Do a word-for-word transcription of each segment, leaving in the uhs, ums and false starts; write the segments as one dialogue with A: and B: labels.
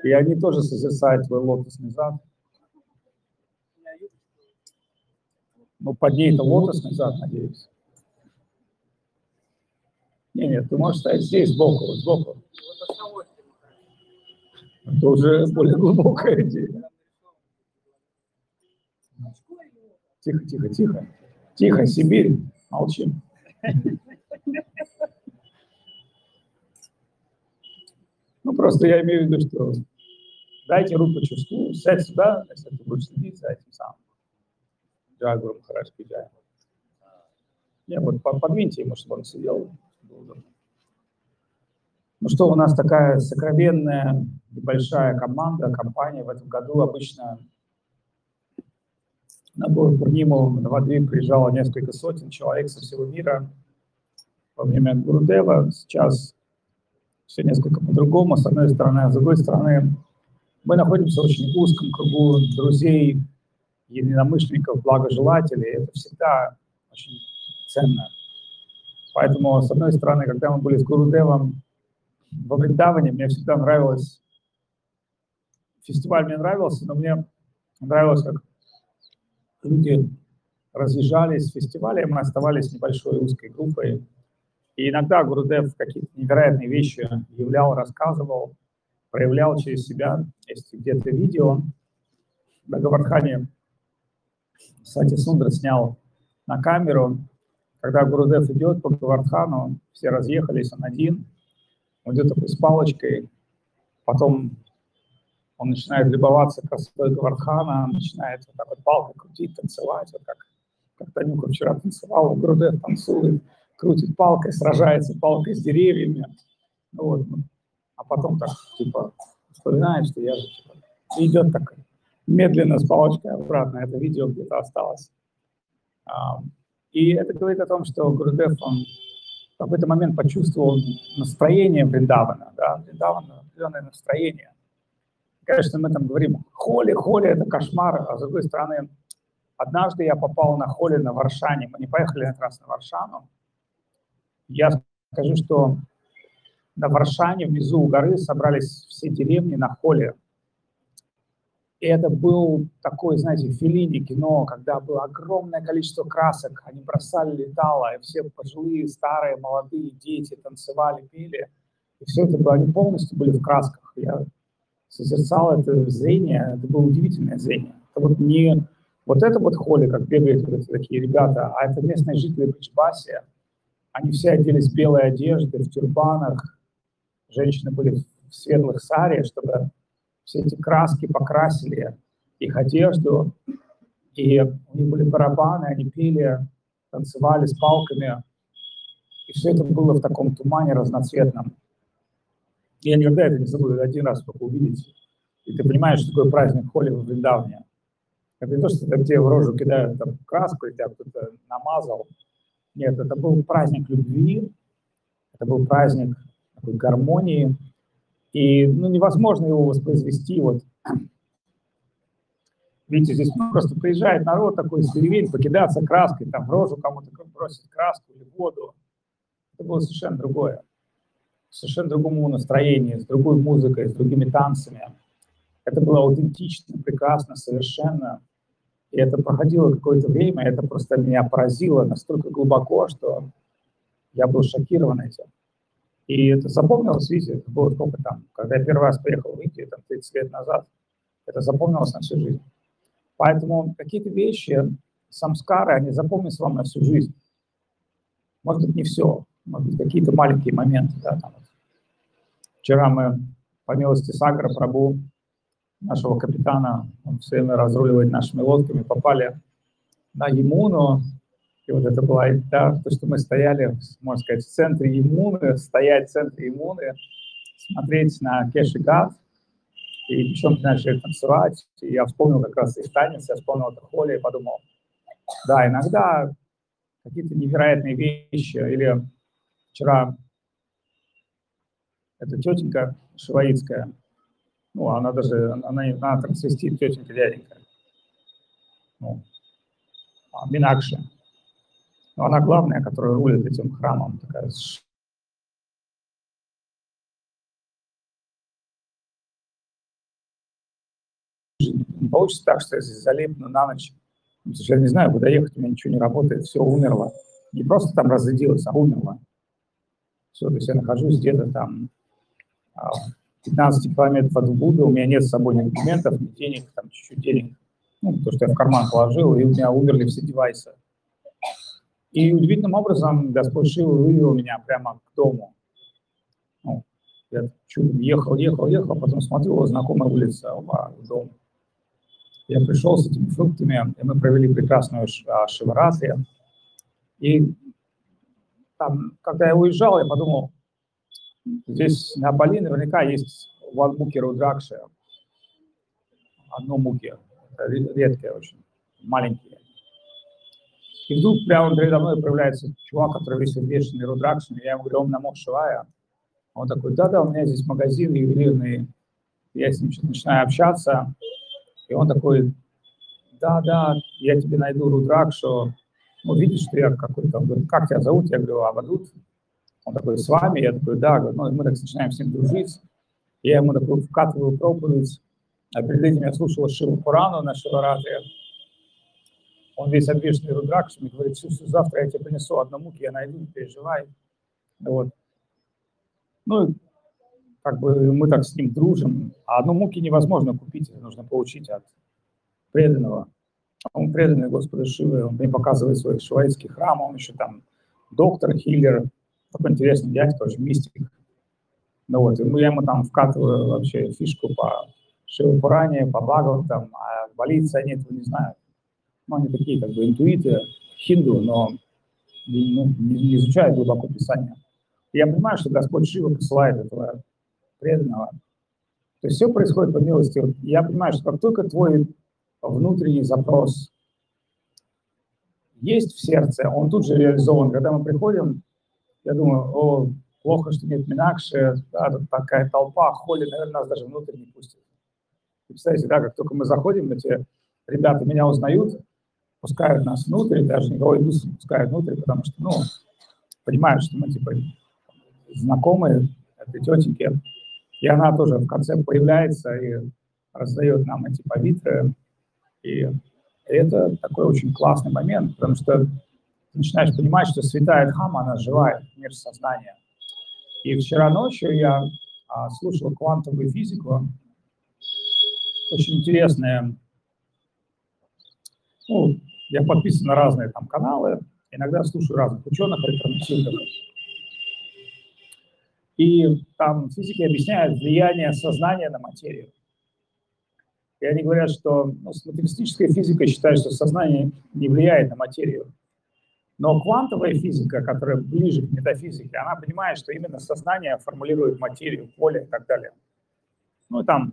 A: И они тоже созерцают твой лотосный зад. Ну, под ней это лотосный зад, надеюсь. Нет, нет, ты можешь стоять здесь, сбоку, вот сбоку. Это уже более глубокая идея. Тихо, тихо, тихо. Тихо, Сибирь, молчим. Ну, просто я имею в виду, что дайте руку чувству, сядь сюда, если ты будешь следить за этим самым. Джагуру Махарадж Ки Джай. Не, вот подвиньте ему, чтобы он сидел. Ну что, у нас такая сокровенная небольшая команда, компания в этом году. Обычно на Пурниму, на Навадвип приезжало несколько сотен человек со всего мира во время Гурудева. Сейчас все несколько по-другому, с одной стороны, а с другой стороны, мы находимся в очень узком кругу друзей, единомышленников, благожелателей. Это всегда очень ценно. Поэтому, с одной стороны, когда мы были с Гурудевом во Вриндаване, мне всегда нравилось, фестиваль мне нравился, но мне нравилось, как люди разъезжались с фестиваля, и мы оставались небольшой узкой группой. И иногда Гурудев какие-то невероятные вещи являл, рассказывал, проявлял через себя. Есть где-то видео на Гавардхане Сати Сундра снял на камеру, когда Гурудев идет по Гавардхану, все разъехались, он один, он идет такой с палочкой, потом он начинает любоваться красотой Гавардхана, начинает вот так вот палкой крутить, танцевать, вот как, как Танюха вчера танцевала, Гурудев танцует, крутит палкой, сражается палкой с деревьями, вот. А потом так, типа, вспоминает, что я же, типа, идет так медленно с палочкой обратно, это видео где-то осталось. И это говорит о том, что Гурудев, он в какой-то момент почувствовал настроение Вриндавана, да, Вриндавана, определенное настроение. Конечно, мы там говорим, холи, холи, это кошмар, а с другой стороны, однажды я попал на холи на Варшане, мы не поехали как раз на Варшану. Я скажу, что на Варшане, внизу у горы, собрались все деревни на холе. И это был такой, знаете, Феллини кино, когда было огромное количество красок, они бросали летало, и все пожилые, старые, молодые, дети танцевали, пели. И все это было, они полностью были в красках. Я созерцал это зрение, это было удивительное зрение. Это вот не вот это вот холли, как бегают вот эти такие ребята, а это местные жители Бриджбаси. Они все оделись в белые одежды, в тюрбанах. Женщины были в светлых саре, чтобы все эти краски покрасили их одежду. И у них были барабаны, они пели, танцевали с палками. И все это было в таком тумане разноцветном. И я никогда это не забуду, один раз только увидеть. И ты понимаешь, что такое праздник Холи в Вриндаване. Это не то, что тебе в рожу кидают там краску, и тебя кто-то намазал. Нет, это был праздник любви, это был праздник такой гармонии. И ну, невозможно его воспроизвести. Вот. Видите, здесь просто приезжает народ такой из деревень, покидаться краской, там в рожу кому-то бросить краску или воду. Это было совершенно другое. Совершенно другому настроению, с другой музыкой, с другими танцами. Это было аутентично, прекрасно, совершенно. И это проходило какое-то время, и это просто меня поразило настолько глубоко, что я был шокирован этим. И это запомнилось, видите, это было сколько там, когда я первый раз приехал в Индию, там тридцать лет назад, это запомнилось на всю жизнь. Поэтому какие-то вещи, самскары, они запомнятся вам на всю жизнь. Может быть, не все, может быть, какие-то маленькие моменты. Да, там. Вчера мы, по милости Сагара Прабху, нашего капитана, он все время разруливает нашими лодками, попали на Ямуну. И вот это было, да, то, что мы стояли, можно сказать, в центре Ямуны, стоять в центре Ямуны, смотреть на Кеши-Гат, и причем начали танцевать. И я вспомнил как раз их танец, я вспомнил это Холи и подумал, да, иногда какие-то невероятные вещи. Или вчера эта тетенька шиваитская, ну, она даже, она, она трансвестит, тетенька, дяденька, ну, Минакши. Но она главная, которая рулит этим храмом, такая не получится так, что я здесь залипну на ночь. Потому что я не знаю, куда ехать, у меня ничего не работает, все умерло. Не просто там разрядилось, а умерло. Все, то есть я нахожусь где-то там пятнадцать километров от Буды, у меня нет с собой ни документов, ни денег, там чуть-чуть денег. Ну, то, что я в карман положил, и у меня умерли все девайсы. И удивительным образом Господь Шива вывел меня прямо к дому. Ну, я чудом ехал, ехал, ехал, а потом смотрю, вот знакомая улица, оба, дом. Я пришел с этими фруктами, и мы провели прекрасную шиваратри. И там, когда я уезжал, я подумал, здесь на Бали наверняка есть валмуки рудракши. Одно муки, редкие очень, маленькие. И вдруг прямо передо мной появляется чувак, который весь обвешанный рудракшами. Я ему говорю, он намок Шивая. Он такой, да-да, у меня здесь магазин ювелирный. Я с ним начинаю общаться. И он такой, да-да, я тебе найду рудракшу. Ну, видишь, что я какой-то. Он говорит, как тебя зовут? Я говорю, Авадут. Он такой, с вами? Я такой, да. Ну, мы так начинаем с ним дружить. Я ему такой вкатываю проповедь. А перед этим я слушал Шиву Пурану на Шиваратре. Он весь обвешанный рудракшами, говорит, все, все, завтра я тебе принесу одну муки, я найду, не переживай. Вот. Ну, как бы мы так с ним дружим. А одну муки невозможно купить, это нужно получить от преданного. Он преданный Господу Шивы, он мне показывает свой шиваитский храм, он еще там доктор, хиллер, такой интересный дядька, очень мистик. Ну вот, и я ему там вкатываю вообще фишку по Шиву Пуране, по Бхагаватам, а балийцы они этого не знают. Ну, они такие как бы интуиты, хинду, но ну, не, не изучают глубоко Писание. И я понимаю, что Господь Шива посылает этого преданного. То есть все происходит по милости. Я понимаю, что как только твой внутренний запрос есть в сердце, он тут же реализован. Когда мы приходим, я думаю, о, плохо, что нет Минакши, да, тут такая толпа, холли, наверное, нас даже внутрь не пустят. И представляете, да, как только мы заходим, эти ребята меня узнают, пускают нас внутрь, даже никого не пускают внутрь, потому что, ну, понимают, что мы, типа, знакомые этой тетеньки. И она тоже в конце появляется и раздает нам эти павитры. И это такой очень классный момент, потому что ты начинаешь понимать, что святая Дхамма, она живая, мир сознания. И вчера ночью я а, слушал квантовую физику, очень интересная. Ну, я подписан на разные там каналы, иногда слушаю разных ученых, альтернативных. И там физики объясняют влияние сознания на материю. И они говорят, что ну, материалистическая физика считает, что сознание не влияет на материю. Но квантовая физика, которая ближе к метафизике, она понимает, что именно сознание формулирует материю, поле и так далее. Ну, там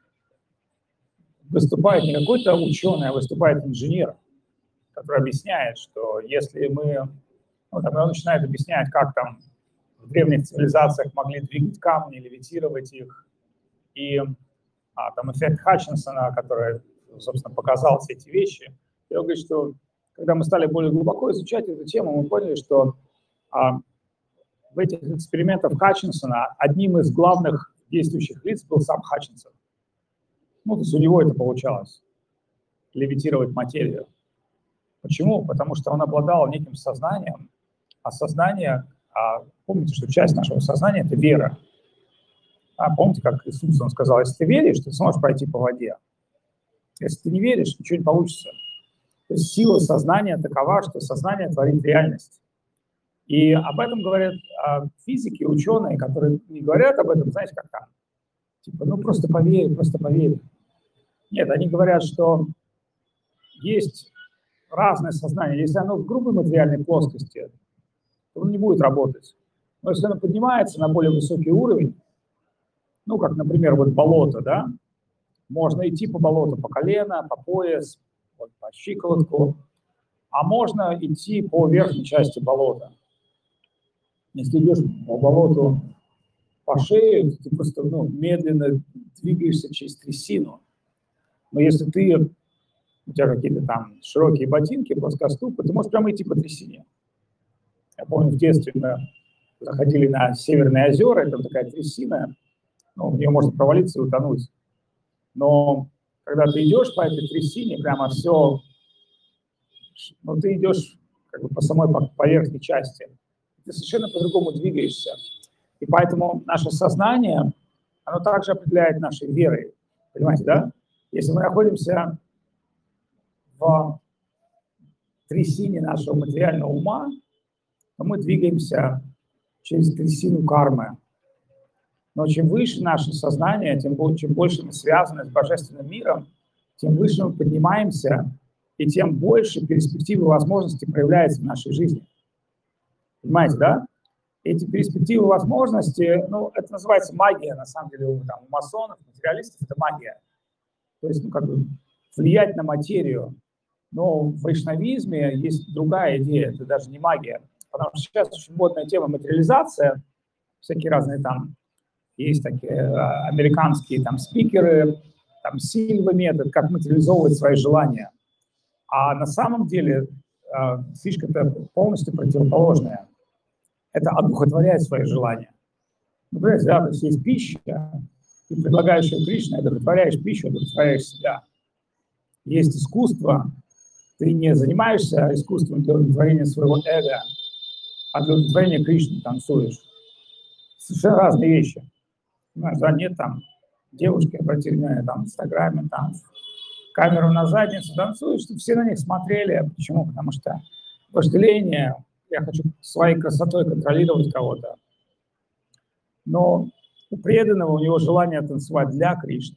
A: выступает не какой-то ученый, а выступает инженер, который объясняет, что если мы... Ну, там он начинает объяснять, как там в древних цивилизациях могли двигать камни, левитировать их. И а, там эффект Хатчинсона, который, собственно, показал все эти вещи. И он говорит, что когда мы стали более глубоко изучать эту тему, мы поняли, что а, в этих экспериментах Хатчинсона одним из главных действующих лиц был сам Хатчинсон. Ну, то есть у него это получалось, левитировать материю. Почему? Потому что он обладал неким сознанием, а сознание, а, помните, что часть нашего сознания – это вера. А, помните, как Иисус он сказал, если ты веришь, ты сможешь пройти по воде. Если ты не веришь, ничего не получится. То есть сила сознания такова, что сознание творит реальность. И об этом говорят а, физики, ученые, которые не говорят об этом, знаете, как там, типа, ну просто поверь, просто поверь. Нет, они говорят, что есть разное сознание. Если оно в грубой материальной плоскости, то оно не будет работать. Но если оно поднимается на более высокий уровень, ну, как, например, вот болото, да, можно идти по болоту по колено, по пояс, вот, по щиколотку, а можно идти по верхней части болота. Если идешь по болоту по шее, ты просто ну, медленно двигаешься через трясину. Но если ты, у тебя какие-то там широкие ботинки, плоскоступы, ты можешь прямо идти по трясине. Я помню, в детстве мы заходили на Северные озера, это такая трясина, ну, в нее можно провалиться и утонуть. Но когда ты идешь по этой трясине, прямо все, ну, ты идешь как бы по самой по верхней части, ты совершенно по-другому двигаешься. И поэтому наше сознание, оно также определяет нашей верой. Понимаете, да? Если мы находимся в трясине нашего материального ума, то мы двигаемся через трясину кармы. Но чем выше наше сознание, тем больше, чем больше мы связаны с божественным миром, тем выше мы поднимаемся, и тем больше перспективы и возможностей проявляется в нашей жизни. Понимаете, да? Эти перспективы и возможности, ну, это называется магия, на самом деле, у, там, у масонов, материалистов это магия. То есть, ну, как бы влиять на материю. Но в вайшнавизме есть другая идея, это даже не магия. Потому что сейчас очень модная тема материализация, всякие разные там, есть такие а, американские там спикеры, там Сильва метод, как материализовывать свои желания. А на самом деле а, фишка-то полностью противоположная. Это одухотворять свои желания. Например, да, то есть есть пища, ты предлагаешь ее Кришне, одухотворяешь пищу, одухотворяешь себя. Есть искусство, ты не занимаешься искусством для удовлетворения своего эго, а для удовлетворения Кришны танцуешь. Совершенно разные вещи. Понимаешь, да, нет там девушки, обратили внимание, там в Инстаграме, там камеру на задницу танцуют, чтобы все на них смотрели. Почему? Потому что вожделение, я хочу своей красотой контролировать кого-то. Но у преданного у него желание танцевать для Кришны.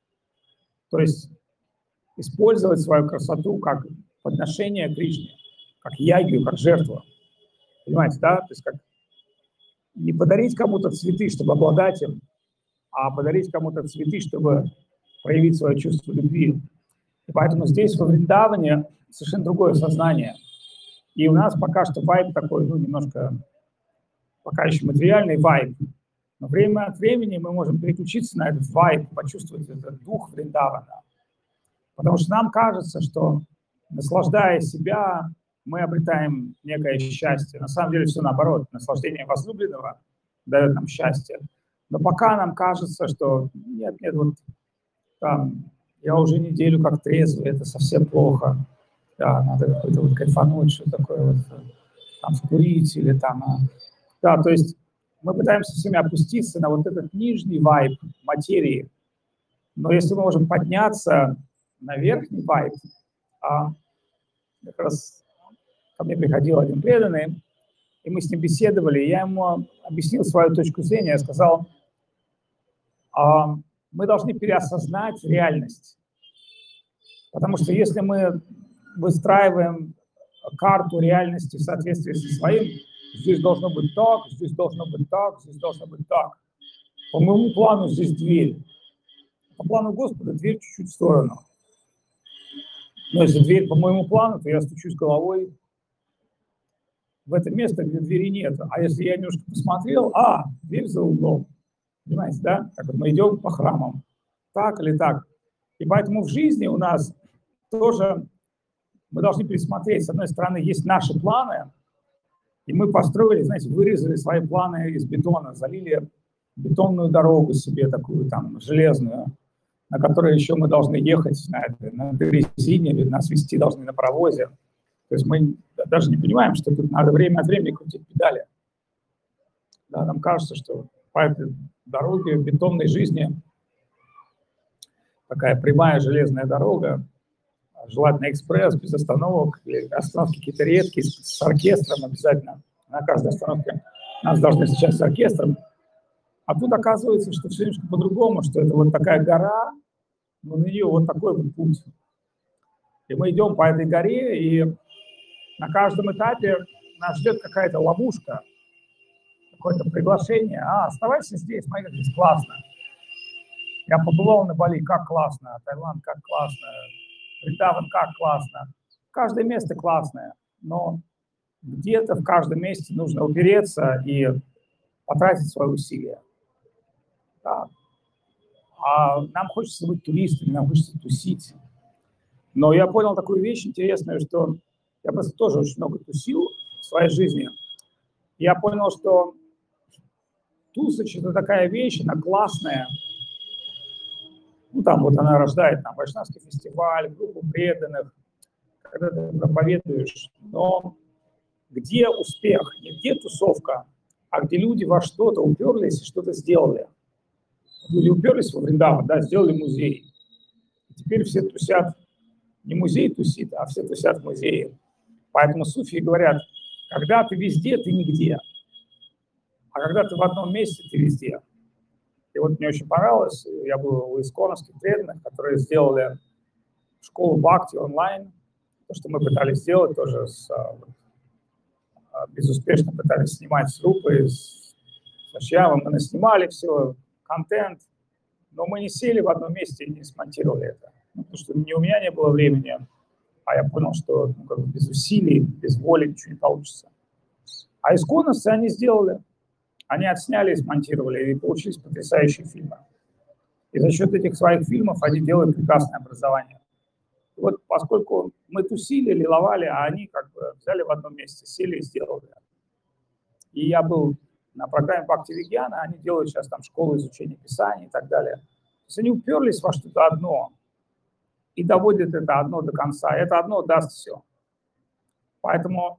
A: То есть использовать свою красоту как подношение Кришне, как ягью, как жертву. Понимаете, да? То есть как не подарить кому-то цветы, чтобы обладать им, а подарить кому-то цветы, чтобы проявить свое чувство любви. И поэтому здесь, во Вриндаване, совершенно другое сознание. И у нас пока что вайб такой, ну, немножко, пока еще материальный вайб. Но время от времени мы можем переключиться на этот вайб, почувствовать этот дух Вриндавана. Потому что нам кажется, что, наслаждая себя, мы обретаем некое счастье. На самом деле все наоборот. Наслаждение возлюбленного дает нам счастье. Но пока нам кажется, что нет, нет, вот там, я уже неделю как трезвый, это совсем плохо. Да, надо какой-то вот кайфануть, что такое вот, там, вкурить или там... Да, то есть мы пытаемся с вами опуститься на вот этот нижний вайб материи. Но если мы можем подняться на верхний вайб, а как раз ко мне приходил один преданный, и мы с ним беседовали, и я ему объяснил свою точку зрения, я сказал, а, мы должны переосознать реальность. Потому что если мы выстраиваем карту реальности в соответствии со своим, здесь должно быть так, здесь должно быть так, здесь должно быть так. По моему плану здесь дверь. По плану Господа дверь чуть-чуть в сторону. Но если дверь по моему плану, то я стучусь головой в это место, где двери нет. А если я немножко посмотрел, а, дверь за углом. Понимаете, да? Как мы идем по храмам. Так или так. И поэтому в жизни у нас тоже мы должны пересмотреть. С одной стороны, есть наши планы, и мы построили, знаете, вырезали свои планы из бетона, залили бетонную дорогу себе такую там железную, на которой еще мы должны ехать на, на дрезине, или нас везти должны на паровозе. То есть мы даже не понимаем, что тут надо время от времени крутить педали. Да, нам кажется, что по этой дороге бетонной жизни такая прямая железная дорога, желательно экспресс, без остановок, или остановки какие-то редкие, с оркестром обязательно. На каждой остановке нас должны встречать с оркестром. А тут оказывается, что все немножко по-другому, что это вот такая гора, но на нее вот такой вот путь. И мы идем по этой горе, и на каждом этапе нас ждет какая-то ловушка, какое-то приглашение. А, оставайся здесь, смотри, как здесь классно. Я побывал на Бали, как классно, Таиланд, как классно, Вриндаван, как классно. Каждое место классное, но где-то в каждом месте нужно упереться и потратить свои усилия. Да. А нам хочется быть туристами, нам хочется тусить. Но я понял такую вещь интересную, что я просто тоже очень много тусил в своей жизни. Я понял, что тусач – это такая вещь, она классная, Ну, там вот она рождает там Вайшнавский фестиваль, группу преданных, когда ты проповедуешь. Но где успех? Не где тусовка, а где люди во что-то уперлись и что-то сделали. Люди уперлись во Вриндаван, да, сделали музей. И теперь все тусят, не музей тусит, а все тусят в музее. Поэтому суфии говорят, когда ты везде, ты нигде. А когда ты в одном месте, ты везде. И вот мне очень понравилось, я был у исконовских преданных, которые сделали школу Бхакти онлайн. То, что мы пытались сделать, тоже с, безуспешно пытались снимать с группой, с, с Ашьямом. Мы наснимали все, контент, но мы не сели в одном месте и не смонтировали это. Ну, потому что ни у меня не было времени, а я понял, что ну, как бы без усилий, без воли ничего не получится. А исконовцы они сделали. Они отсняли и смонтировали, и получились потрясающие фильмы. И за счет этих своих фильмов они делают прекрасное образование. И вот поскольку мы тусили, лиловали, а они как бы взяли в одном месте, сели и сделали. И я был на программе Бхакти Вигьяна, они делают сейчас там школу изучения Писания и так далее. То есть они уперлись во что-то одно и доводят это одно до конца. Это одно даст все. Поэтому,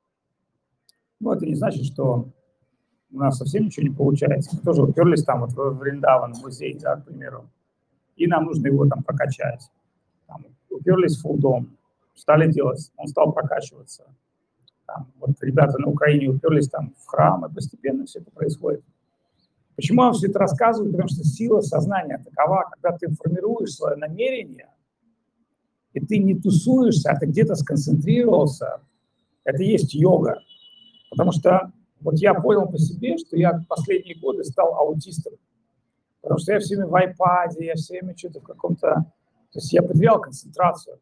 A: ну, это не значит, что у нас совсем ничего не получается. Мы тоже уперлись там вот в Вриндаван, в музей, да, к примеру, и нам нужно его там прокачать. Там, уперлись в фулдом, стали делать, он стал прокачиваться. Там, вот ребята на Украине уперлись там в храм, и постепенно все это происходит. Почему я все это рассказываю? Потому что сила сознания такова, когда ты формируешь свое намерение, и ты не тусуешься, а ты где-то сконцентрировался, это и есть йога. Потому что вот я понял по себе, что я последние годы стал аутистом. Потому что я все время в айпаде, я все время что-то в каком-то... То есть я потерял концентрацию.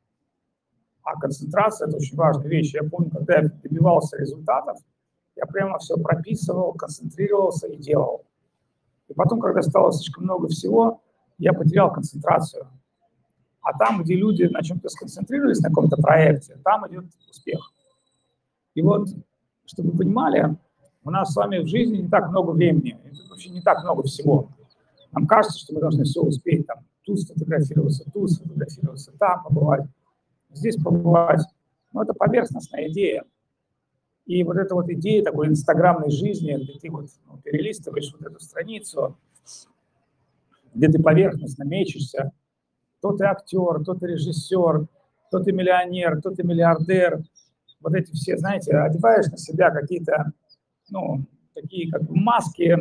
A: А концентрация – это очень важная вещь. Я помню, когда я добивался результатов, я прямо все прописывал, концентрировался и делал. И потом, когда стало слишком много всего, я потерял концентрацию. А там, где люди на чем-то сконцентрировались, на каком-то проекте, там идет успех. И вот, чтобы вы понимали, у нас с вами в жизни не так много времени, это вообще не так много всего. Нам кажется, что мы должны все успеть, там, тут сфотографироваться, тут сфотографироваться, там побывать, здесь побывать. Но это поверхностная идея. И вот эта вот идея такой инстаграмной жизни, где ты вот ну, перелистываешь вот эту страницу, где ты поверхностно мечешься, то ты актер, то ты режиссер, то ты миллионер, то ты миллиардер. Вот эти все, знаете, одеваешь на себя какие-то, ну, такие как бы маски,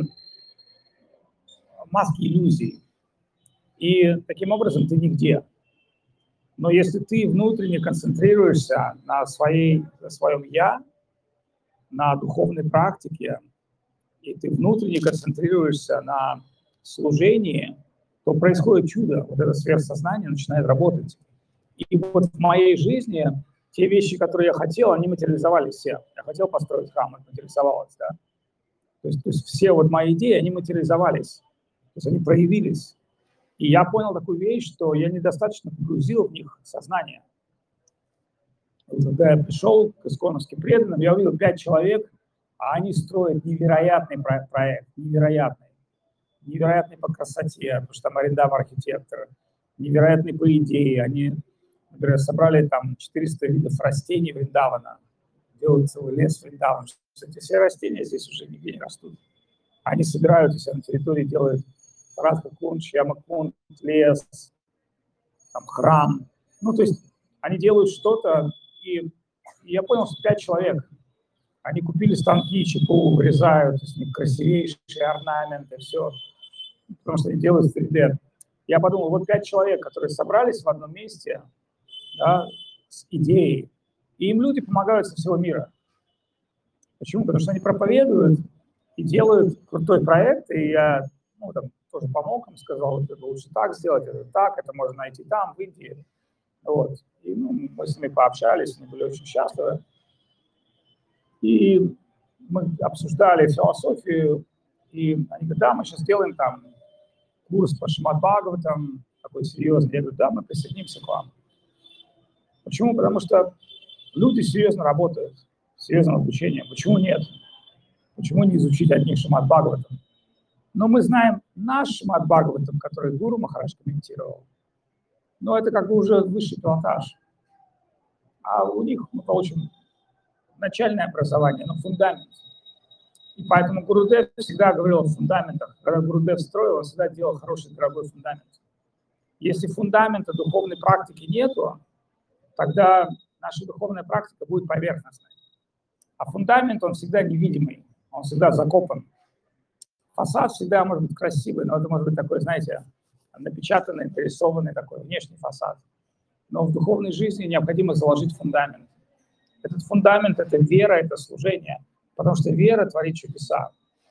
A: маски иллюзий. И таким образом ты нигде. Но если ты внутренне концентрируешься на, своей, на своем «я», на духовной практике, и ты внутренне концентрируешься на служении, то происходит чудо. Вот это сверхсознание начинает работать. И вот в моей жизни те вещи, которые я хотел, они материализовались все. Я хотел построить храм, это материализовалось, да. То есть, то есть все вот мои идеи, они материализовались, то есть они проявились. И я понял такую вещь, что я недостаточно погрузил в них сознание. Когда я пришел к исконовским преданным, я увидел пять человек, а они строят невероятный проект, невероятный. Невероятный по красоте, потому что там Вриндаван архитектор, невероятный по идее. Они, например, собрали там четыреста видов растений Вриндавана, делают целый лес Вриндавана. Кстати, все растения здесь уже нигде не растут. Они собирают у себя на территории, делают Радха-кунд, Шьяма-кунд, лес, там, храм. Ну, то есть они делают что-то, и, и я понял, что пять человек, они купили станки, ЧПУ, вырезают, то есть у них красивейшие орнаменты, все, потому что они делают три дэ. Я подумал, вот пять человек, которые собрались в одном месте, да, с идеей, и им люди помогают со всего мира. Почему? Потому что они проповедуют и делают крутой проект, и я ну, там, тоже помог им, сказал, это лучше так сделать, это так, это можно найти там, в Индии. Вот. И ну, мы с ними пообщались, они были очень счастливы. И мы обсуждали философию, и они говорят, да, мы сейчас сделаем там курс по Шримад Бхагаватам, такой серьезный. Я говорю, да, мы присоединимся к вам. Почему? Потому что люди серьезно работают, серьезным обучением. Почему нет? Почему не изучить от них Шримад Бхагаватам? Но мы знаем наш Шримад Бхагаватам, который Гуру Махарадж комментировал. Но это как бы уже высший пилотаж. А у них мы получим начальное образование, но фундамент. И поэтому Гурудев всегда говорил о фундаментах. Когда Гурудев строил, он всегда делал хороший, дорогой фундамент. Если фундамента духовной практики нету, тогда наша духовная практика будет поверхностной. А фундамент, он всегда невидимый, он всегда закопан. Фасад всегда может быть красивый, но это может быть такой, знаете, напечатанный, нарисованный такой внешний фасад. Но в духовной жизни необходимо заложить фундамент. Этот фундамент – это вера, это служение, потому что вера творит чудеса.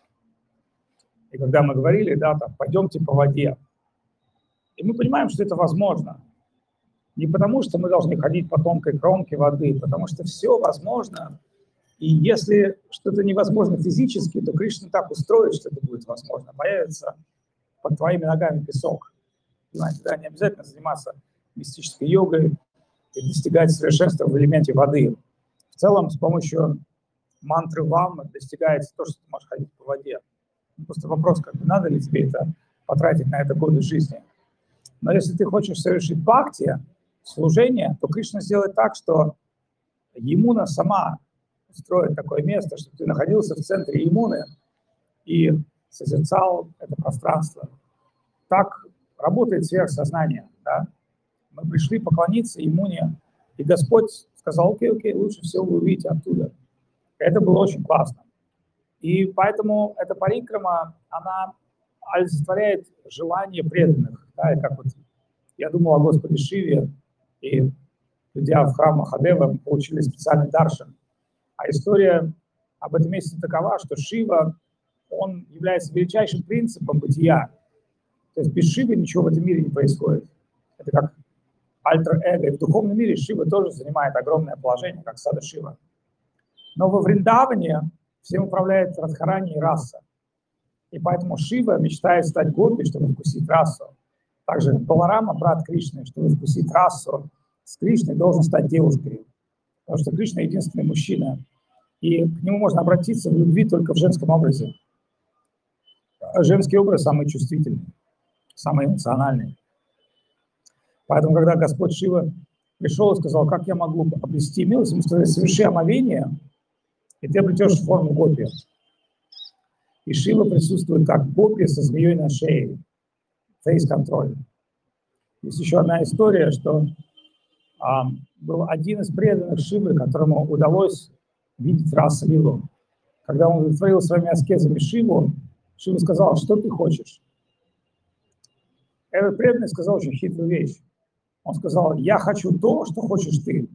A: И когда мы говорили, да, там, пойдемте по воде, и мы понимаем, что это возможно. Не потому, что мы должны ходить по тонкой кромке воды, потому что все возможно. И если что-то невозможно физически, то Кришна так устроит, что это будет возможно. Появится под твоими ногами песок. Знаете, да, не обязательно заниматься мистической йогой и достигать совершенства в элементе воды. В целом, с помощью мантры ваммы достигается то, что ты можешь ходить по воде. Просто вопрос, как бы, надо ли тебе это потратить на это годы жизни. Но если ты хочешь совершить бхакти, служение, то Кришна сделает так, что Ямуна сама устроит такое место, чтобы ты находился в центре Ямуны и созерцал это пространство. Так работает сверхсознание. Да? Мы пришли поклониться Ямуне, и Господь сказал: окей, окей, лучше всего вы увидите оттуда. Это было очень классно. И поэтому эта парикрама, она олицетворяет желание преданных. Да? И как вот я думал о Господе Шиве, и придя в храм Махадева, мы получили специальный даршан. А история об этом месте такова, что Шива, он является величайшим принципом бытия. То есть без Шивы ничего в этом мире не происходит. Это как альтер-эго. И в духовном мире Шива тоже занимает огромное положение, как Сада Шива. Но во Вриндаване всем управляет Радхарани и раса. И поэтому Шива мечтает стать гопи, чтобы вкусить расу. Также Баларама, брат Кришны, чтобы вкусить расу с Кришной, должен стать девушкой. Потому что Кришна единственный мужчина. И к нему можно обратиться в любви только в женском образе. Женский образ самый чувствительный, самый эмоциональный. Поэтому, когда Господь Шива пришел и сказал: как я могу обрести милость, ему сказали: соверши омовение, и ты обретешь форму гопи. И Шива присутствует как гопи со змеей на шее. Фейс-контроль. Есть еще одна история, что а, был один из преданных Шивы, которому удалось видеть Раса-лилу. Когда он удовлетворил своими аскезами Шиву, Шива сказал: что ты хочешь? Этот преданный сказал очень хитрую вещь. Он сказал: я хочу то, что хочешь ты.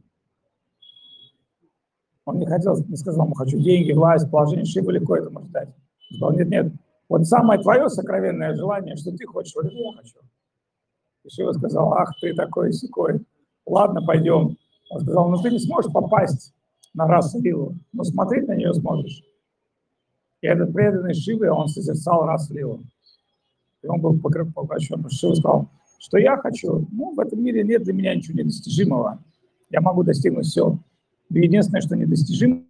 A: Он не хотел, не сказал ему: хочу деньги, власть, положение. Шива легко это может дать. Он сказал: нет, нет, вот самое твое сокровенное желание, что ты хочешь, вот это я хочу. И Шива сказал: ах, ты такой-сякой, ладно, пойдем. Он сказал: ну ты не сможешь попасть на Раса-лилу, но смотреть на нее сможешь. И этот преданный Шиве, он созерцал Раса-лилу. И он был поглощен. Шива сказал: что я хочу? Ну, в этом мире нет для меня ничего недостижимого. Я могу достигнуть все. Единственное, что недостижимо,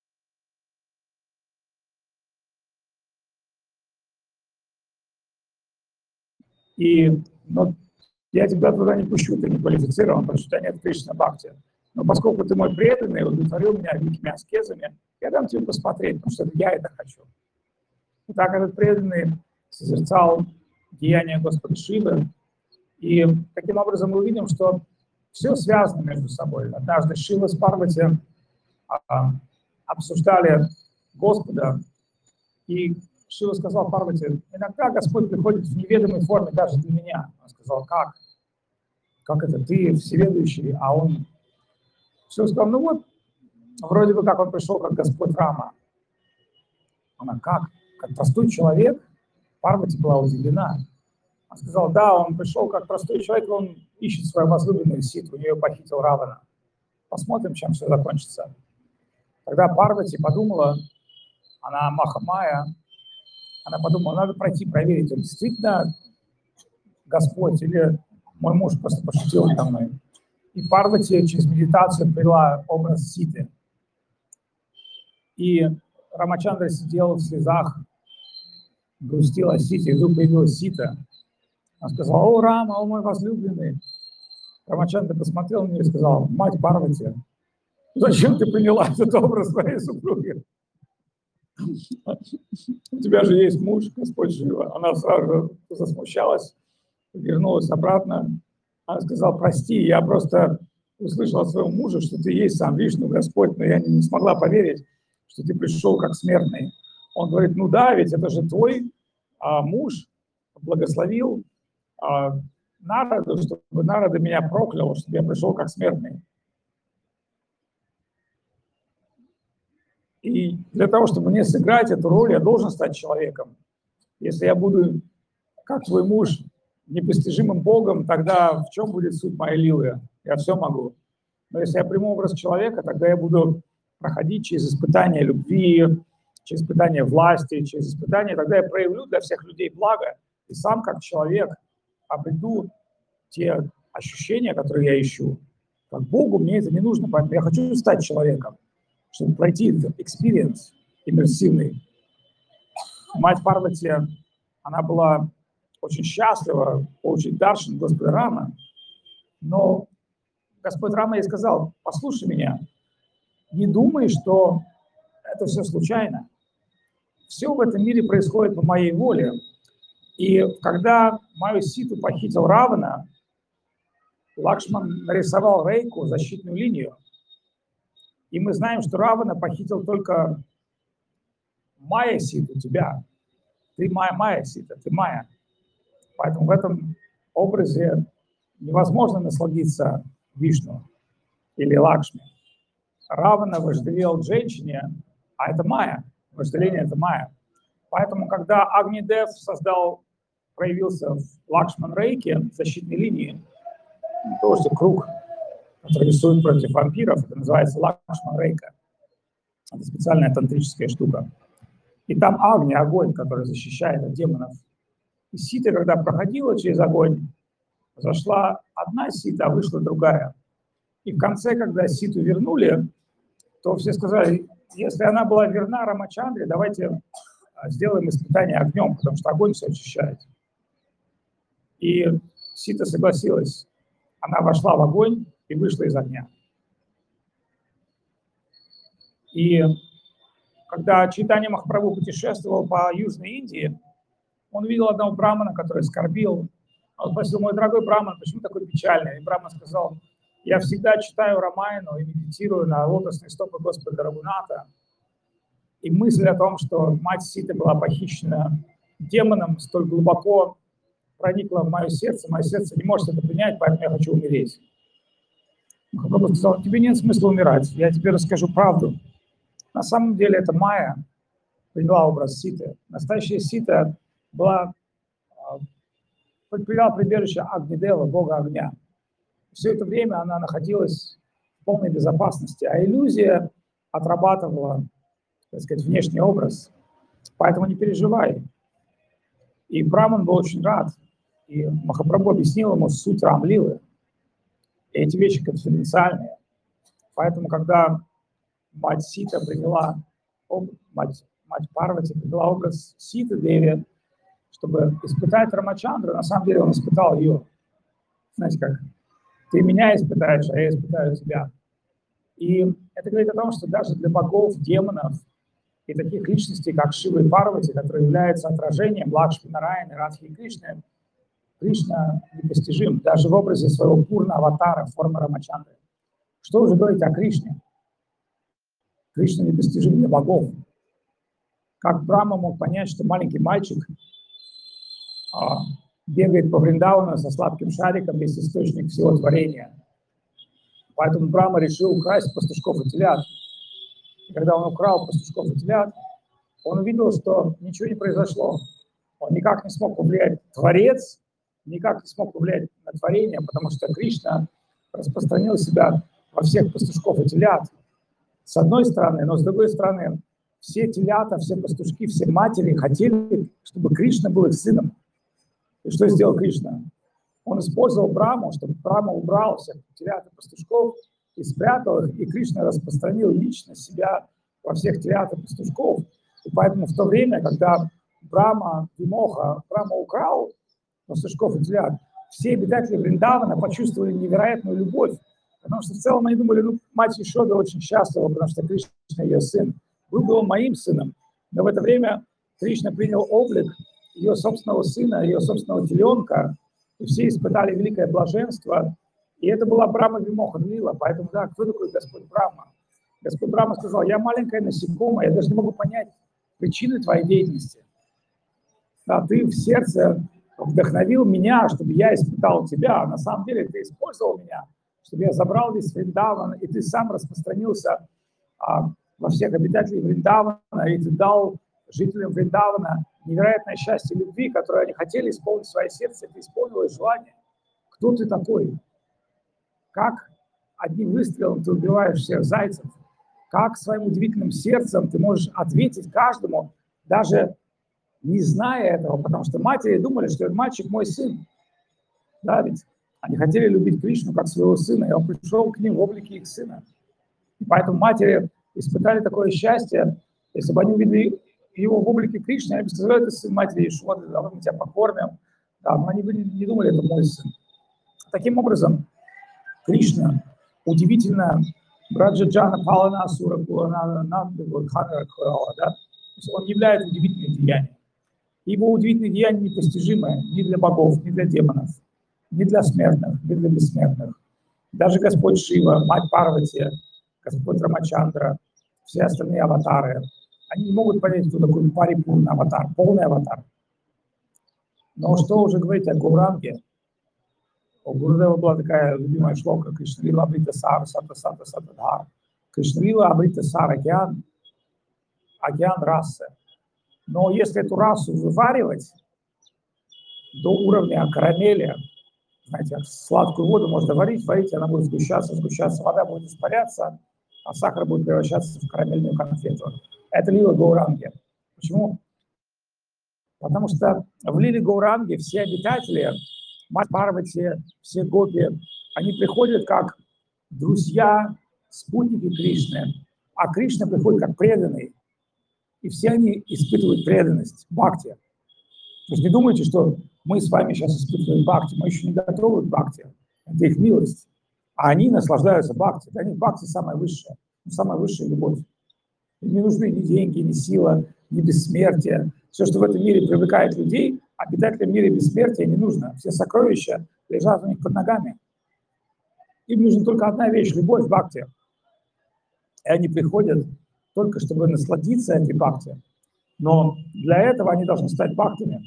A: и ну, я тебя туда не пущу, ты не квалифицирован, потому что у тебя нет Кришна Бхакти. Но поскольку ты мой преданный, удовлетворил меня великими аскезами, я дам тебе посмотреть, потому что я это хочу. И так этот преданный созерцал деяния Господа Шивы. И таким образом мы увидим, что все связано между собой. Однажды Шива с Парвати а, обсуждали Господа, и Шива сказал Парвати: иногда Господь приходит в неведомой форме даже для меня. Он сказал: как? Как это ты всеведущий? А он Шива сказал: ну вот, вроде бы как он пришел как Господь Рама. Она: как? Как простой человек? Парвати была удивлена. Он сказал: да, он пришел как простой человек, он ищет свою возлюбленную Ситу, у нее похитил Равана. Посмотрим, чем все закончится. Тогда Парвати подумала, она Махамая, она подумала: надо пройти, проверить, он действительно Господь или мой муж просто пошутил надо мной. И Парвати через медитацию привела образ Ситы. И Рамачандра сидел в слезах, грустил о Сите, и вдруг появилась Сита. Он сказал: «О, Рама, о мой возлюбленный». Рамачандра посмотрел на нее и сказал: «Мать Парвати, зачем ты приняла этот образ своей супруги? У тебя же есть муж, Господь Шива». Она сразу же засмущалась, вернулась обратно. Она сказала: «Прости, я просто услышала от своего мужа, что ты есть сам Вишну, Господь, но я не смогла поверить, что ты пришел как смертный». Он говорит: «Ну да, ведь это же твой а, муж благословил а, Нараду, чтобы Нарада меня проклял, чтобы я пришел как смертный». И для того, чтобы мне сыграть эту роль, я должен стать человеком. Если я буду, как твой муж, непостижимым Богом, тогда в чем будет суть моей лилы? Я все могу. Но если я приму образ человека, тогда я буду проходить через испытания любви, через испытания власти, через испытания, тогда я проявлю для всех людей благо, и сам как человек обрету те ощущения, которые я ищу. Как Богу мне это не нужно, поэтому я хочу стать человеком, чтобы пройти этот экспириенс иммерсивный. Мать Парвати, она была очень счастлива получить даршан Господа Рама, но Господь Рама ей сказал: «Послушай меня, не думай, что это все случайно. Все в этом мире происходит по моей воле. И когда мою Ситу похитил Равана, Лакшман нарисовал рейку, защитную линию. И мы знаем, что Равана похитил только Майя Ситу, тебя. Ты Майя, Майя Сита, ты Майя. Поэтому в этом образе невозможно насладиться Вишну или Лакшми. Равана вожделел женщине, а это Майя. Вожделение – это Майя. Поэтому, когда Агнидев создал, проявился в Лакшман-рейке, защитной линии, тоже круг, который рисует против вампиров, это называется Лакшман-рейка. Это специальная тантрическая штука. И там Агни, огонь, который защищает от демонов. И Сита, когда проходила через огонь, зашла одна Сита, а вышла другая. И в конце, когда Ситу вернули, то все сказали: если она была верна Рамачандре, давайте сделаем испытание огнем, потому что огонь все очищает. И Сита согласилась. Она вошла в огонь и вышла из огня. И когда Чайтанья Махапрабху путешествовал по Южной Индии, он увидел одного брамана, который скорбил. Он спросил: мой дорогой браман, почему такой печальный? И браман сказал: я всегда читаю Рамайну и медитирую на лотосные стопы Господа Рагуната. И мысль о том, что мать Ситы была похищена демоном, столь глубоко проникла в мое сердце. Мое сердце не может это принять, поэтому я хочу умереть. Махапрабху сказал: тебе нет смысла умирать, я тебе расскажу правду. На самом деле это Майя приняла образ Ситы. Настоящая Сита была, приняла прибежище Агнидева, бога огня. Все это время она находилась в полной безопасности, а иллюзия отрабатывала, так сказать, внешний образ. Поэтому не переживай. И Браман был очень рад. И Махапрабху объяснил ему суть Рамлилы. И эти вещи конфиденциальные. Поэтому, когда мать Сита приняла, мать, мать Парвати приняла образ Ситы Деви, чтобы испытать Рамачандру, на самом деле он испытал ее. Знаете как? Ты меня испытаешь, а я испытаю тебя. И это говорит о том, что даже для богов, демонов и таких личностей, как Шива и Парвати, которые являются отражением Лакшми Нараяны, Радхи и Кришны, Кришна непостижим даже в образе своего пурна-аватара, формы Рамачандры. Что уже говорить о Кришне? Кришна непостижим для богов. Как Брахма мог понять, что маленький мальчик а, бегает по Вриндавану со сладким шариком, есть источник всего творения. Поэтому Брахма решил украсть пастушков и телят. И когда он украл пастушков и телят, он увидел, что ничего не произошло. Он никак не смог повлиять Творец, никак не смог повлиять на творение, потому что Кришна распространил себя во всех пастушков и телят. С одной стороны, но с другой стороны, все телята, все пастушки, все матери хотели, чтобы Кришна был их сыном. И что сделал Кришна? Он использовал Браму, чтобы Брама убрал всех телят и пастушков и спрятал их, и Кришна распространил лично себя во всех телят и пастушков. И поэтому в то время, когда Брахма Вимоха, Брахма украл, но Сушков взгляд, все обитатели Вриндавана почувствовали невероятную любовь, потому что в целом они думали, ну, мать Ешода очень счастлива, потому что Кришна ее сын. Был бы он моим сыном, но в это время Кришна принял облик ее собственного сына, ее собственного теленка, и все испытали великое блаженство, и это была Брахма Вимоха Лила, поэтому, да, кто такой Господь Брахма? Господь Брахма сказал, я маленькое насекомое, я даже не могу понять причины твоей деятельности. Да, ты в сердце вдохновил меня, чтобы я испытал тебя, а на самом деле ты использовал меня, чтобы я забрал весь Вриндаван, и ты сам распространился а, во всех обитателей Вриндавана, и ты дал жителям Вриндавана невероятное счастье любви, которое они хотели исполнить в свое сердце, и ты исполнил их желание. Кто ты такой? Как одним выстрелом ты убиваешь всех зайцев? Как своим удивительным сердцем ты можешь ответить каждому, даже не зная этого, потому что матери думали, что этот мальчик мой сын. Да, ведь они хотели любить Кришну как своего сына, и он пришел к ним в облике их сына. И поэтому матери испытали такое счастье, если бы они увидели его в облике Кришны, они бы сказали, это сын матери Ешоды, давай мы тебя покормим. Да, но они бы не, не думали, это мой сын. Таким образом, Кришна удивительно, Браджаджана Палана Асура, да? Он является удивительным деянием. Его удивительные деяния непостижимые ни для богов, ни для демонов, ни для смертных, ни для бессмертных. Даже Господь Шива, Мать Парвати, Господь Рамачандра, все остальные аватары, они не могут понять, кто такой парипурный аватар, полный аватар. Но что уже говорить о Гауранге? У Гурудева была такая любимая шлока Кришналила Амрита Сара, Сата Сата Сатадхар. Кришналила Амрита Сара, океан, океан расы. Но если эту расу вываривать до уровня карамели, знаете, сладкую воду можно варить, варить, она будет сгущаться, сгущаться, вода будет испаряться, а сахар будет превращаться в карамельную конфету. Это лила Гауранги. Почему? Потому что в лиле Гауранги все обитатели, Мать Парвати, все гопи, они приходят как друзья, спутники Кришны, а Кришна приходит как преданный. И все они испытывают преданность, бхакти. То есть не думайте, что мы с вами сейчас испытываем бхакти, мы еще не готовы к бхакти, это их милость. А они наслаждаются бхакти, для них бхакти самая высшая, самая высшая любовь. Им не нужны ни деньги, ни сила, ни бессмертие. Все, что в этом мире привлекает людей, обитателям мира бессмертия не нужно. Все сокровища лежат у них под ногами. Им нужна только одна вещь – любовь, бхакти. И они приходят только чтобы насладиться этой бхакти. Но для этого они должны стать бхактами.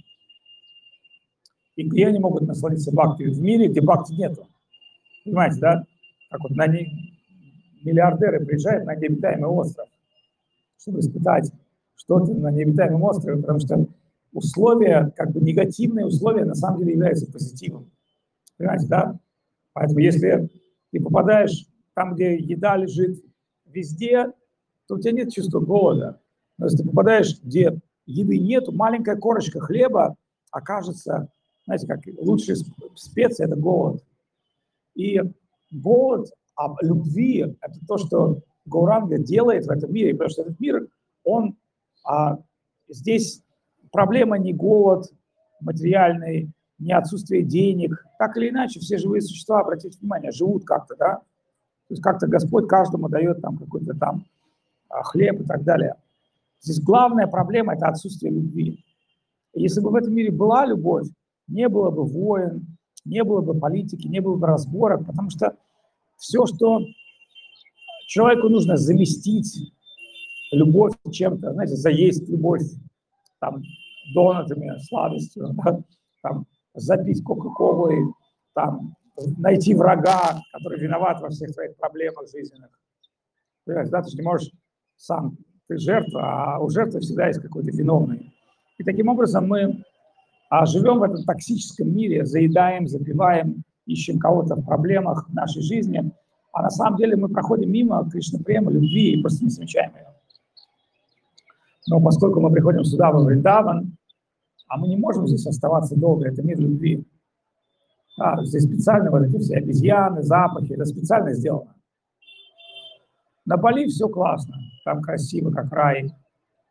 A: И где они могут насладиться бхакти? В мире, где бхакти нету. Понимаете, да? Как вот на не... миллиардеры приезжают на необитаемый остров, чтобы испытать что-то на необитаемом острове, потому что условия, как бы негативные условия, на самом деле являются позитивом. Понимаете, да? Поэтому если ты попадаешь там, где еда лежит везде, то у тебя нет чувства голода. Но если ты попадаешь, где еды нету, маленькая корочка хлеба окажется, знаете, как лучшая специя – это голод. И голод об любви – это то, что Гауранга делает в этом мире, потому что этот мир, он а, здесь проблема не голод материальный, не отсутствие денег. Так или иначе, все живые существа, обратите внимание, живут как-то, да? То есть как-то Господь каждому дает там какой-то там а, хлеб и так далее. Здесь главная проблема – это отсутствие любви. И если бы в этом мире была любовь, не было бы войн, не было бы политики, не было бы разборок, потому что все, что человеку нужно заместить любовь чем-то, знаете, заесть любовь там донатами, сладостью, да, там, запить кока-колой, там, найти врага, который виноват во всех твоих проблемах жизненных. Понимаете, да, ты же не можешь сам, ты жертва, а у жертвы всегда есть какой-то виновный. И таким образом мы а, живем в этом токсическом мире, заедаем, запиваем, ищем кого-то в проблемах в нашей жизни, а на самом деле мы проходим мимо Кришна-према, любви и просто не замечаем ее. Но поскольку мы приходим сюда, во Вриндаван, а мы не можем здесь оставаться долго, это мир любви. Да, здесь специально вот эти все обезьяны, запахи, это специально сделано. На Бали все классно, там красиво, как рай.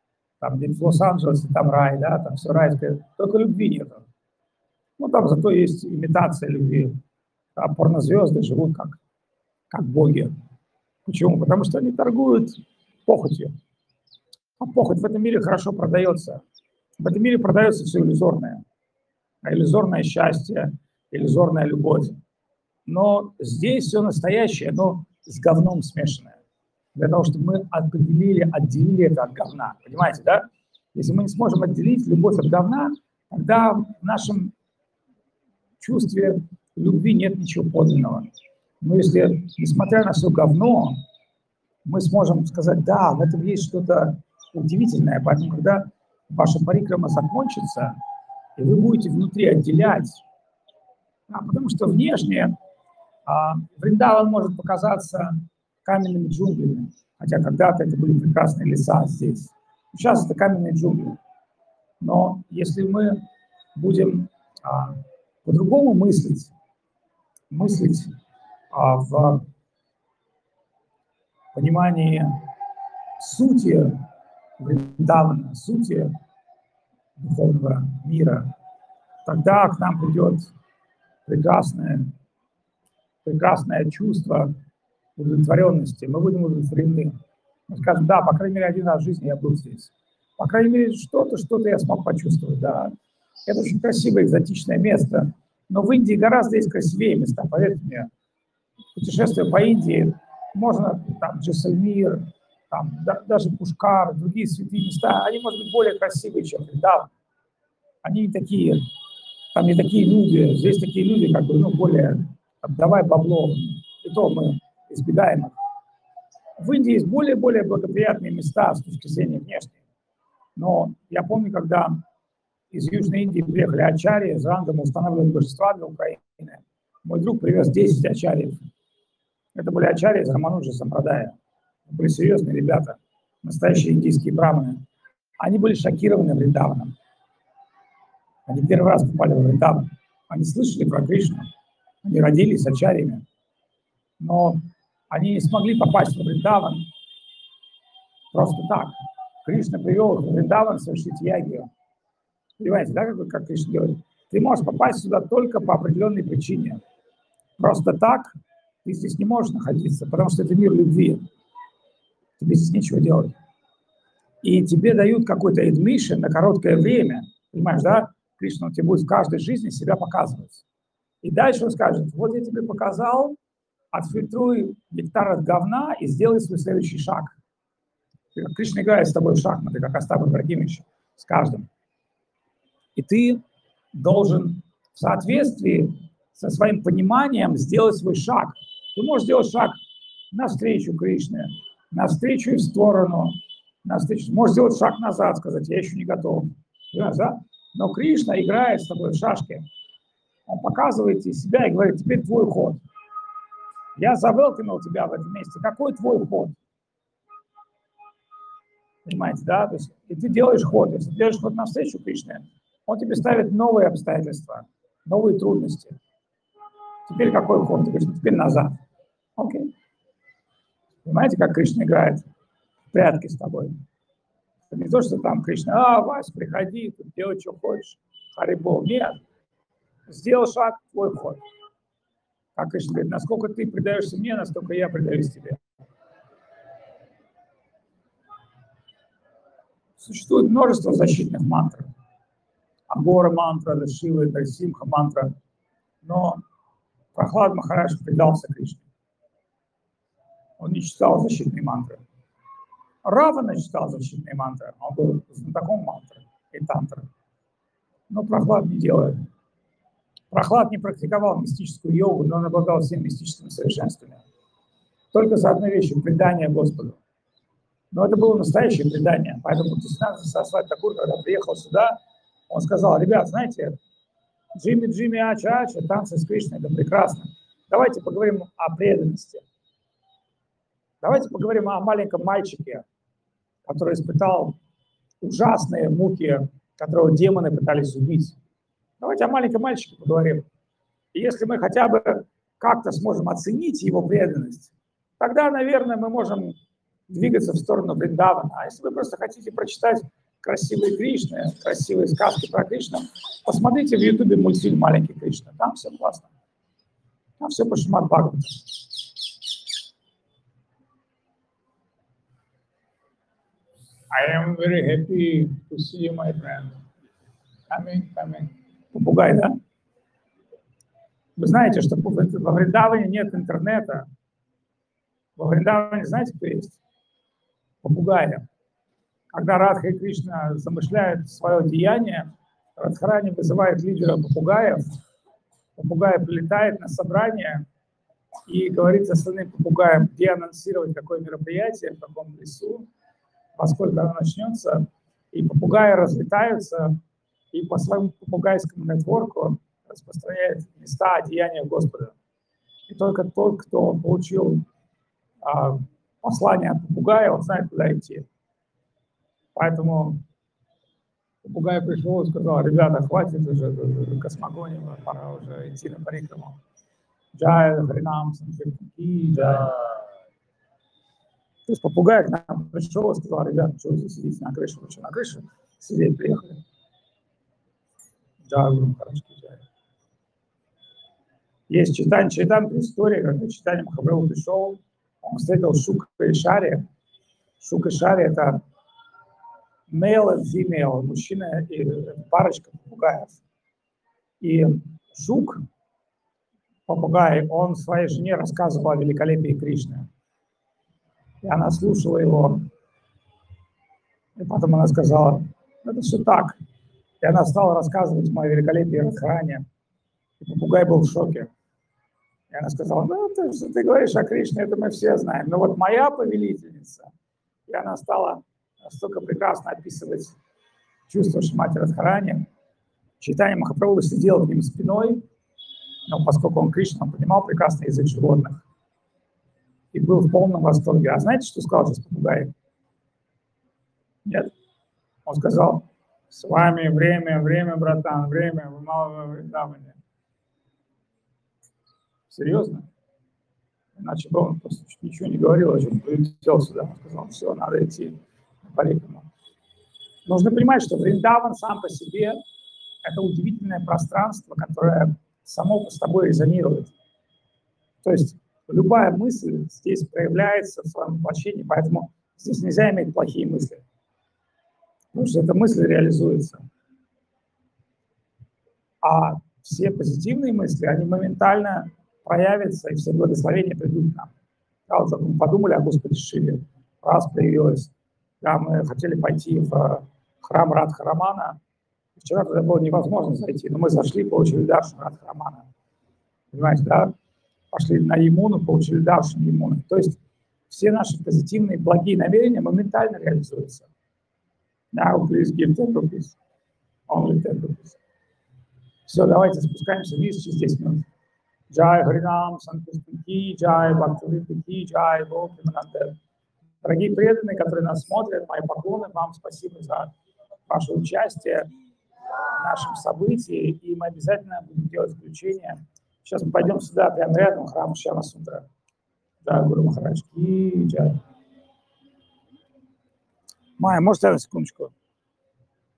A: там где-то в Лос-Анджелесе, там рай, да, там все райское, только любви нету. Ну, там зато есть имитация любви. А порнозвезды живут как, как боги. Почему? Потому что они торгуют похотью. А похоть в этом мире хорошо продается. В этом мире продается все иллюзорное. Иллюзорное счастье, иллюзорная любовь. Но здесь все настоящее, но с говном смешанное. Для того, чтобы мы определили, отделили это от говна. Понимаете, да? Если мы не сможем отделить любовь от говна, тогда в нашем чувстве любви нет ничего подлинного. Но если, несмотря на все говно, мы сможем сказать, да, в этом есть что-то удивительное. Поэтому, когда ваша парикрама закончится, и вы будете внутри отделять, а, потому что внешне а, Вриндаван может показаться каменными джунглями, хотя когда-то это были прекрасные леса здесь. Сейчас это каменные джунгли. Но если мы будем а, по-другому мыслить, мыслить а, в понимании сути Вриндавана, сути духовного мира, тогда к нам придет прекрасное, прекрасное чувство удовлетворенности. Мы будем удовлетворены. Мы скажем, да, по крайней мере, один раз в жизни я был здесь. По крайней мере, что-то, что-то я смог почувствовать, да. Это очень красивое, экзотичное место. Но в Индии гораздо есть красивее места, поверьте мне. Путешествие по Индии, можно там Джайсальмир, там, да, даже Пушкар, другие святые места, они, может быть, более красивые, чем Вриндаван. Они не такие, там не такие люди, здесь такие люди, как бы, ну, более, там, давай бабло, и то мы избегаем их. В Индии есть более-более благоприятные места с точки зрения внешней. Но я помню, когда из Южной Индии приехали ачарьи, с рангом устанавливали божества для Украины, мой друг привез десять ачарьев. Это были ачарьи из Рамануджа Сампрадая. Это были серьезные ребята, настоящие индийские браманы. Они были шокированы Вриндаваном. Они первый раз попали в Вриндаван. Они слышали про Кришну. Они родились ачарьями. Но они не смогли попасть в Вриндаван просто так. Кришна привел их в Вриндаван совершить ягью. Понимаете, да, как, как Кришна говорит? Ты можешь попасть сюда только по определенной причине. Просто так ты здесь не можешь находиться, потому что это мир любви. Тебе здесь нечего делать. И тебе дают какой-то admission на короткое время. Понимаешь, да? Кришна, он тебе будет в каждой жизни себя показывать. И дальше он скажет, вот я тебе показал, отфильтруй нектар от говна и сделай свой следующий шаг. Кришна играет с тобой в шахматы, как Остап Ибрагимович, с каждым. И ты должен в соответствии со своим пониманием сделать свой шаг. Ты можешь сделать шаг навстречу Кришне, навстречу и в сторону, навстречу. Можешь сделать шаг назад, сказать, я еще не готов. Понимаешь, да? Но Кришна играет с тобой в шашки. Он показывает тебе себя и говорит, теперь твой ход. Я завелкинул тебя в этом месте. Какой твой ход? Понимаете, да? То есть, и ты делаешь ход. Если ты делаешь ход навстречу Кришне, он тебе ставит новые обстоятельства, новые трудности. Теперь какой ход? Ты говоришь, теперь назад. Окей. Понимаете, как Кришна играет в прятки с тобой? Это не то, что там Кришна, а, Вась, приходи, тут делай, что хочешь. Харибол. Нет. Сделал шаг, твой ход. Как Кришна говорит, насколько ты предаешься мне, настолько я предаюсь тебе. Существует множество защитных мантр. Агора мантра, Шива, Симха мантра. Но Прохлад Махарадж предался Кришне. Он не читал защитные мантры. Равана читал защитные мантры. Он был знатоком мантры и тантры. Но Прохлад не делает. Прохлад не практиковал мистическую йогу, но он обладал всеми мистическими совершенствами. Только за одну вещь – предание Господу. Но это было настоящее предание. Поэтому Бхактисиданта Сарасвати Такур, когда приехал сюда, он сказал, ребят, знаете, Джимми, Джимми, Ача, Ача, танцы с Кришной – это прекрасно. Давайте поговорим о преданности. Давайте поговорим о маленьком мальчике, который испытал ужасные муки, которого демоны пытались убить. Давайте о маленьком мальчике поговорим. И если мы хотя бы как-то сможем оценить его преданность, тогда, наверное, мы можем двигаться в сторону Вриндавана. А если вы просто хотите прочитать красивые Кришны, красивые сказки про Кришну, посмотрите в Ютубе мультфильм «Маленький Кришна». Там все классно. Там все по Шримад Бхагаватам. I am very happy to see you, my friend. Coming, coming. Попугай, да? Вы знаете, что во Вриндаване нет интернета. Во Вриндаване знаете, кто есть? Попугаи. Когда Радха и Кришна замышляют свое деяние, Радхарани вызывает лидера попугаев. Попугай прилетает на собрание и говорит остальным попугаям, где анонсировать какое мероприятие, в каком лесу, поскольку оно начнется. И попугаи разлетаются и по своему попугайскому нетворку распространяет места деяния Господа. И только тот, кто получил а, послание от попугая, он знает, куда идти. Поэтому попугай пришел и сказал: ребята, хватит уже космогонии, пора уже идти на парикраму. Джай, Харинам, Санкиртики, Джай. То есть попугай к нам пришел и сказал: ребята, что вы здесь сидите на крыше? Вы что, на крыше сидеть приехали? Джай, хорошо, Джай. Есть читание, читание истории, когда читание Махапрабху пришел, он встретил Шука и Шари. Шука и Шари — это male и female, мужчина и парочка попугаев. И Шук, попугай, он своей жене рассказывал о великолепии Кришны. И она слушала его. И потом она сказала: это все так. И она стала рассказывать ему о великолепии Радхарани. И попугай был в шоке. И она сказала: ну, то, что ты говоришь о Кришне, это мы все знаем. Но вот моя повелительница. И она стала настолько прекрасно описывать чувства Шримати Радхарани. Чайтанья Махапрабху сидел к ним спиной, но поскольку он Кришна, он понимал прекрасный язык животных и был в полном восторге. А знаете, что сказал сейчас попугай? Нет. Он сказал: с вами время, время, братан, время, вы мало Вриндаване. Серьезно? Иначе бы он просто ничего не говорил, а что-то прилетел сюда. Он сказал: все, надо идти на парикраму. Нужно понимать, что Вриндаван сам по себе — это удивительное пространство, которое само с тобой резонирует. То есть любая мысль здесь проявляется в своем воплощении, поэтому здесь нельзя иметь плохие мысли. Потому что эта мысль реализуется. А все позитивные мысли, они моментально проявятся, и все благословения придут к нам. Да, вот мы подумали о Господе Шиве, раз появилось. Да, мы хотели пойти в храм Радхарамана. Вчера туда было невозможно зайти, но мы зашли, получили даршан Радхарамана. Понимаете, да? Пошли на Ямуну, получили даршан Ямуны. То есть все наши позитивные, благие намерения моментально реализуются. Now, please give ten rupees. Only ten rupees. Все, давайте спускаемся вниз через десять минут. Джай Харинам, Санкиртики, Джай Бхактивинода, Джай Гопинананда. Дорогие преданные, которые нас смотрят, мои поклоны, вам спасибо за ваше участие в нашем событии, и мы обязательно будем делать включение. Сейчас мы пойдем сюда, прямо рядом, храм Шьяма Сундара. Джай Гуру Махарадж Ки Джай. Майя, можете на секундочку?